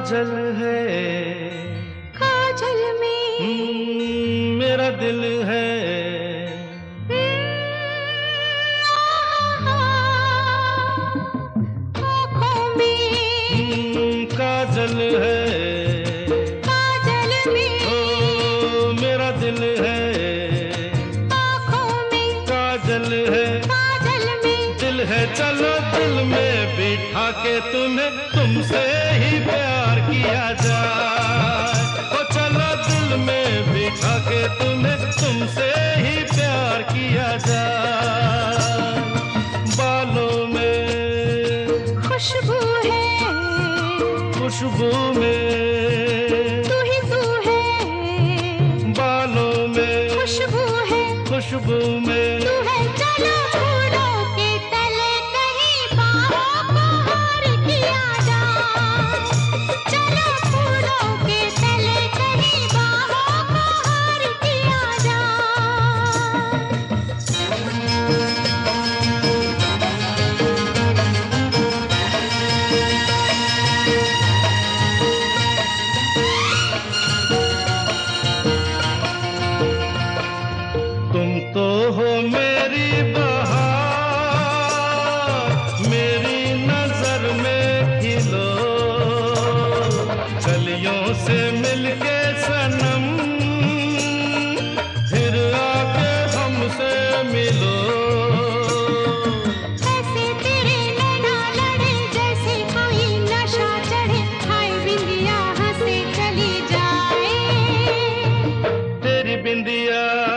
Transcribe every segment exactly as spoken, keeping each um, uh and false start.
काजल है, काजल में हम्म, मेरा दिल है। आँखों में हम्म, काजल है, काजल में ओ मेरा दिल है। आँखों में काजल है, काजल में दिल है, चलो दिल में बिठा के तुम्हें तुमसे ही प्यार किया जाए। ओ चलो दिल में बिठा के तुम्हें तुमसे ही प्यार किया जाए। बालों में खुशबू है, खुशबू में तू ही तू है। बालों में खुशबू है, खुशबू में तू है। चलो फूलों के तले कहीं बाहों को हार किया जाए। चलो फूलों के तले कहीं बाहों को हार किया जाए। तुम तो हो मेरी बहार, मेरी नजर में खिलो। कलियों से मिलके सनम फिर आके हमसे मिलो। ऐसे तेरे नैना लड़े जैसे कोई नशा चढ़े। हाय बिंदिया हंसे चली जाए। तेरी बिंदिया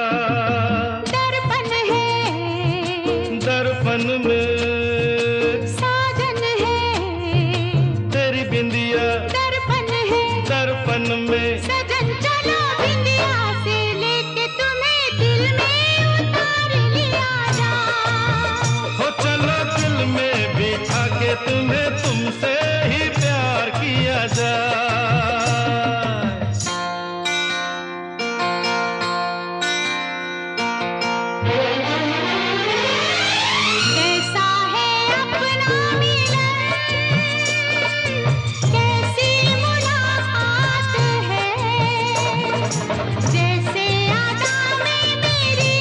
दर्पण है, दर्पण में साजन है। तेरी बिंदिया दर्पण है, दर्पण में सजन। चलो बिंदिया से लेके तुम्हें दिल में उतार लिया जाए। हो चलो दिल में बिठा के तुम्हें तुमसे ही प्यार किया जाए। कैसा है अपना मिलन, कैसी मुलाकात है। जैसे आदा में मेरी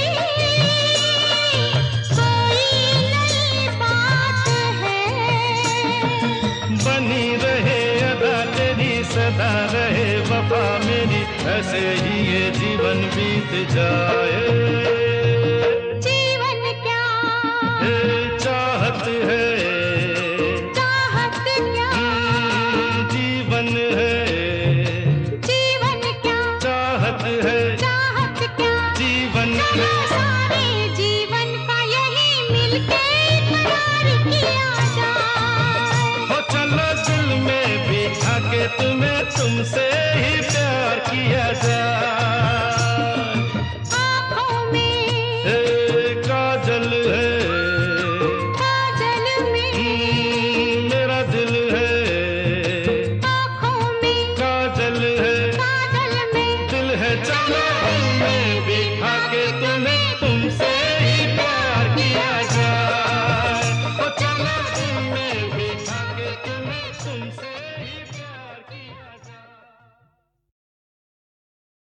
कोई नई बात है। बनी रहे अदा तेरी, सदा रहे वफा मेरी, ऐसे ही ये जीवन बीत जाए। जीवन क्या, ये चाहत है, चाहत क्या, हम्म, जीवन है, जीवन क्या, चाहत है, चाहत क्या। जीवन चलो है। सारे जीवन का यही मिलके करार किया जाए। हो चलो दिल में बिठा के तुम्हें तुमसे ही प्यार किया जाए।